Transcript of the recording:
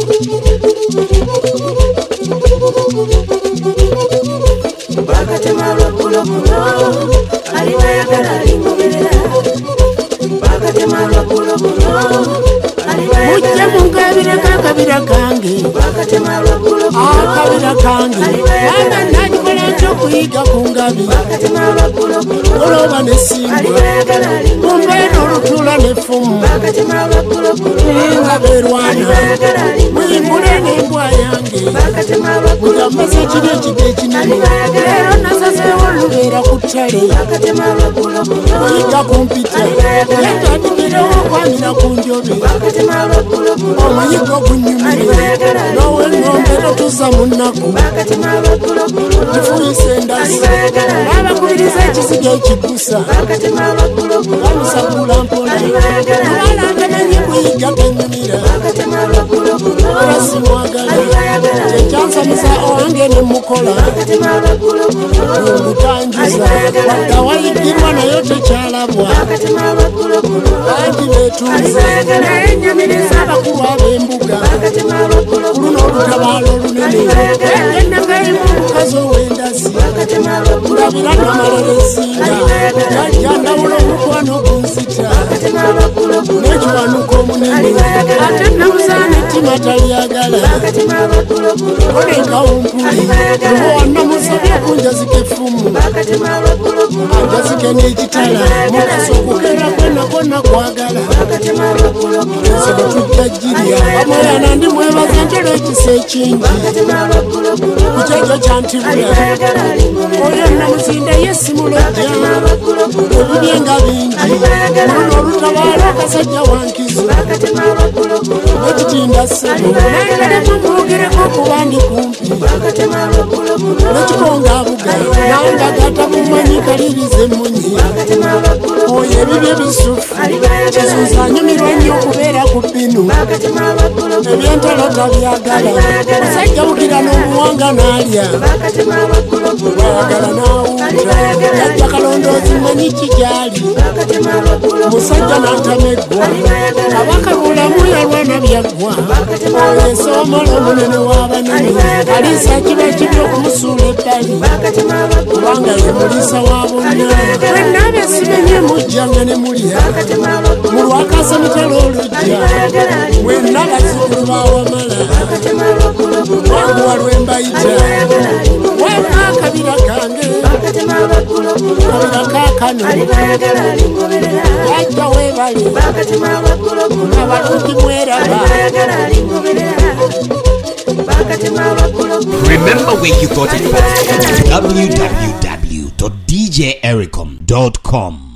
Bakatemalo pulo pulo, aliwaya gara lingoberera. Bakatemalo pulo pulo, aliwaya gara mungabira kakabira kange. Bakatemalo pulo pulo, akabira kange. Mama nakola chokuyiga kungabi. Bakatemalo pulo pulo, oloba nesimba. aliwaya gara lingoberera. Mumbeno olutula nefumu. Bakatemalo pulo pulo, ngaberwana. aliwaya gara lingoberera. Mwimbule nembwa yange. Bakatemalo pulo pulo, mujambaze ekiri ekide ekinene. Leero nasazeewo olubeera ku ttale. Bakatemalo pulo pulo, oyiga kumpita. yetandikirawo okwamira ku njobe. Bakatemalo pulo pulo, omuyigo gunyumire. n'ow'engombe totuza mu nnaku. Bakatemalo pulo pulo, tufuyise endasi. n'abakubiriza ekizigo ekigusa. Bakatemalo pulo pulo, bamusagula mpola. abala tamanyi kuyiga genyumira. Bakatemalo pulo pulo, era simwagala. kyekyansanyusa owange ne mukola. Bakatemalo pulo pulo, omutanjuza wadde wayigirwa nayo tekyalabwa. Bakatemalo pulo pulo, bangi beetuuze naye nyamiriza abakulu ab'embuga. Bakatemalo pulo ku luno olutabaalo olunene enagayimu omukazi ow'endasi. Bakatemalo pulo ndabira namalala esinga jajja ndawula omukwano ogunzita Bakatemalo pulo pulo, n'ekiwanuka omunene ate nabuzaana ettima talyagala. Bakatemalo pulo pulo, kole nkawumpuli oba wannamusabye kunjazika effumu. Bakatemalo pulo pulo, anjazike n'ekitala mukasa okukeera kwonna kwagala. Bakatemalo pulo pulo, ensolo tujja jirya amweyana ndi mwebaza ntera ekisa ekingi. Bakatemalo pulo pulo, ku kyekyo kyantibula oyo namuzinda yesimulojja. Bakatemalo pulo pulo, ebibye nga bingi luno olutabaala akasajja wankizo Bakatemalo pulo pulo, nekitinda ssebo nangalemu mwogereko okuba ndi kumpi. Bakatemalo pulo pulo, nekikonga abuga nanga gatamumanyi kaliriza emmunyi. Bakatemalo pulo pulo, oyo ebibye bisufu kizuuza anyumirwa nnyo okubeera ku bbinu. Bakatemalo pulo pulo, ebyentalo tabyagala. musajja bugira n'omuwanga n'alya. Bakatemalo pulo pulo, wayagala n'awuuta yajja kalondoozi manyi kigyali. Bakatemalo pulo pulo, musajja n'antameggwa. kabaka bulamu yalwana byaggwa. oyo ensoomola omunene w'abanene aliisa kiba kibi okumusuula ebbali. Bakatemalo pulo, kubanga ye muliisa wa bonna. mwenna abesimenye mujjanga ne mulya. Bakatemalo pulo, mulwakasa mutala olujja. mwenna bazzukulu bawamala. Bakatemalo pulo pulo, wanguwa lwembayita. wema akabira kange. Bakatemalo pulo pulo, kabira kaakano. alibayagala lingoberera. yajja weebale. Bakatemalo pulo pulo, abalungi mweraba. alibayagala lingoberera. Bakatemalo pulo pulo. Remember where you got it from. www.djericom.com